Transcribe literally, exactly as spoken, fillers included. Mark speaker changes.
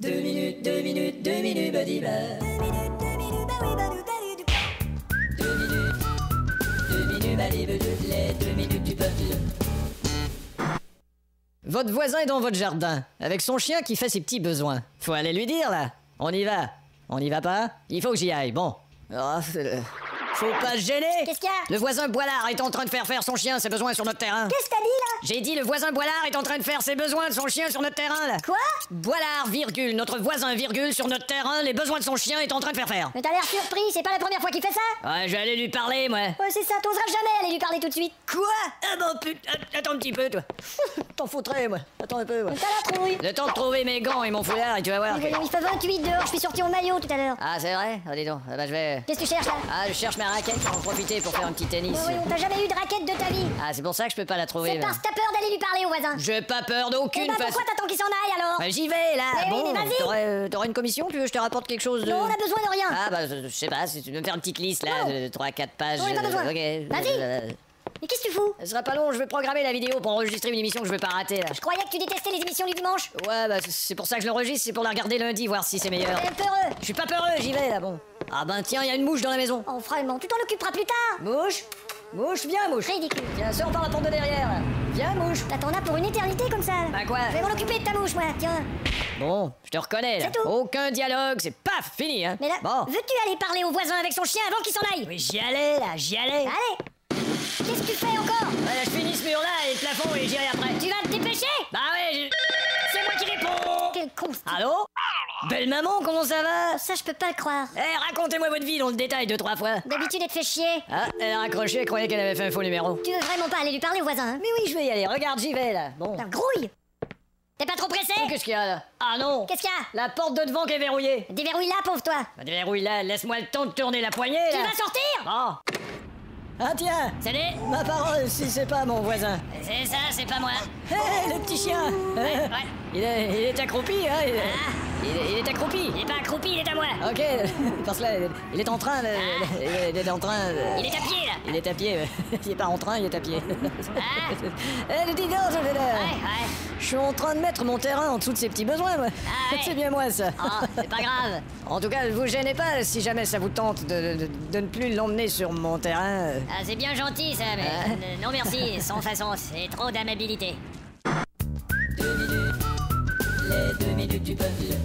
Speaker 1: Deux minutes, deux minutes, deux minutes, badiba. Deux minutes, deux minutes, bah oui, badou, badou, du- Deux minutes, deux minutes, badibadou, les deux minutes du peuple.
Speaker 2: Votre voisin est dans votre jardin, avec son chien qui fait ses petits besoins. Faut aller lui dire, là. On y va. On y va pas? Il faut que j'y aille, bon. Oh, c'est- faut pas se gêner.
Speaker 3: Qu'est-ce qu'il y a?
Speaker 2: Le voisin Boilard est en train de faire faire son chien ses besoins sur notre terrain.
Speaker 3: Qu'est-ce que t'as dit, là?
Speaker 2: J'ai dit le voisin Boilard est en train de faire ses besoins de son chien sur notre terrain, là.
Speaker 3: Quoi?
Speaker 2: Boilard, virgule, notre voisin, virgule, sur notre terrain, les besoins de son chien est en train de faire faire.
Speaker 3: Mais t'as l'air surpris, c'est pas la première fois qu'il fait ça?
Speaker 2: Ouais, j'allais lui parler, moi.
Speaker 3: Ouais, c'est ça, t'oseras jamais aller lui parler tout de suite.
Speaker 2: Quoi? Ah bon, putain, attends un petit peu, toi. T'en foutrais, moi. Attends un peu, moi.
Speaker 3: T'as la trouille.
Speaker 2: Le temps de trouver mes gants et mon foulard, et tu vas voir.
Speaker 3: Mais
Speaker 2: que-
Speaker 3: voyons, il fait vingt-huit dehors, je suis sorti en maillot tout à l'heure.
Speaker 2: Ah, c'est vrai? Ah, dis donc. Ah, bah, je vais...
Speaker 3: Qu'est-ce que tu cherches, là?
Speaker 2: Ah, je cherche ma raquette pour en profiter pour faire un petit tennis.
Speaker 3: Mais voyons, t'as jamais eu de raquette de ta vie.
Speaker 2: Ah, c'est pour ça que je peux pas la trouver.
Speaker 3: C'est
Speaker 2: là.
Speaker 3: parce que t'as peur d'aller lui parler au voisin.
Speaker 2: J'ai pas peur
Speaker 3: Eh
Speaker 2: d'aucune
Speaker 3: ben,
Speaker 2: façon.
Speaker 3: pourquoi t'attends qu'il s'en aille, alors?
Speaker 2: Bah, j'y vais, là.
Speaker 3: Mais oui,
Speaker 2: bon,
Speaker 3: mais vas-y.
Speaker 2: t'aurais, euh, t'aurais une commission? Tu veux que je te rapporte quelque chose de...
Speaker 3: Non, on a besoin de rien.
Speaker 2: Ah, bah, je je sais pas, si tu veux me faire une petite liste, là,
Speaker 3: Non.
Speaker 2: de trois quatre pages.
Speaker 3: Non, on n'a pas
Speaker 2: euh,
Speaker 3: besoin.
Speaker 2: Ok.
Speaker 3: Vas-y.
Speaker 2: Euh,
Speaker 3: Mais qu'est-ce que tu fous?
Speaker 2: Ce sera pas long, je vais programmer la vidéo pour enregistrer une émission que je veux pas rater, là.
Speaker 3: Je croyais que tu détestais les émissions du dimanche.
Speaker 2: Ouais, bah, c'est- c'est pour ça que je l'enregistre, c'est pour la regarder lundi, voir si c'est meilleur.
Speaker 3: T'es peureux.
Speaker 2: Je suis pas peureux, j'y vais, là, bon. Ah, ben, tiens, il y a une mouche dans la maison.
Speaker 3: Oh, vraiment, tu t'en occuperas plus tard.
Speaker 2: Mouche? Mouche, viens, mouche.
Speaker 3: Ridicule.
Speaker 2: Tiens, sors par la porte de derrière, là. Viens, mouche.
Speaker 3: T'attends là pour une éternité comme ça.
Speaker 2: Bah, quoi?
Speaker 3: Je vais m'en occuper de ta mouche, moi. Tiens.
Speaker 2: Bon, je te reconnais, là.
Speaker 3: C'est tout.
Speaker 2: Aucun dialogue, c'est paf, fini, hein.
Speaker 3: Mais là,
Speaker 2: Bon.
Speaker 3: veux-tu aller parler au voisin avec son chien avant qu'il s'en aille?
Speaker 2: Oui, j'y allais, là, j'y allais.
Speaker 3: Allez. Qu'est-ce que tu fais encore?
Speaker 2: Voilà, je finis ce mur-là et le plafond et j'irai après.
Speaker 3: Tu vas te dépêcher?
Speaker 2: Bah ouais, je- c'est moi qui réponds.
Speaker 3: Quel con. c'est-
Speaker 2: Allô? Belle maman, comment ça va?
Speaker 3: Ça, je peux pas le croire.
Speaker 2: Eh, racontez-moi votre vie dans le détail deux, trois fois.
Speaker 3: D'habitude, elle te fait chier.
Speaker 2: Ah, elle a raccroché, elle croyait qu'elle avait fait un faux numéro.
Speaker 3: Tu veux vraiment pas aller lui parler au voisin, hein?
Speaker 2: Mais oui, je vais y aller, regarde, j'y vais, là. Bon.
Speaker 3: Putain, grouille. T'es pas trop pressé?
Speaker 2: Qu'est-ce qu'il y a, là? Ah non!
Speaker 3: Qu'est-ce qu'il y a?
Speaker 2: La porte de devant qui est verrouillée.
Speaker 3: Déverrouille là, pauvre toi.
Speaker 2: Bah, déverrouille là, laisse-moi le temps de tourner la poignée,
Speaker 3: Tu
Speaker 2: là.
Speaker 3: vas sortir?
Speaker 2: Bon. Ah tiens,
Speaker 3: Salut.
Speaker 2: ma parole, si c'est pas mon voisin.
Speaker 3: C'est ça, c'est pas moi.
Speaker 2: Hé, le petit chien.
Speaker 3: Ouais.
Speaker 2: Il est, il est accroupi, hein? Il est,
Speaker 3: Ah.
Speaker 2: il est- il est accroupi.
Speaker 3: Il est pas accroupi, il est à moi.
Speaker 2: Ok, parce que là, il est en train de... Il est en train de...
Speaker 3: Il est à pied, là.
Speaker 2: Il est à pied, ouais. Il est pas en train, il est à pied.
Speaker 3: Ah.
Speaker 2: Eh, le petit gars, je vais là.
Speaker 3: Ouais, ouais.
Speaker 2: Je suis en train de mettre mon terrain en dessous de ses petits besoins, moi.
Speaker 3: Ah ouais.
Speaker 2: C'est bien moi, ça.
Speaker 3: Oh, c'est pas grave.
Speaker 2: En tout cas, vous gênez pas si jamais ça vous tente de, de, de ne plus l'emmener sur mon terrain.
Speaker 3: Ah, c'est bien gentil, ça, mais...
Speaker 2: Ah.
Speaker 3: euh, non, merci, sans façon, c'est trop d'amabilité.
Speaker 1: Deux minutes, les deux minutes du peuple.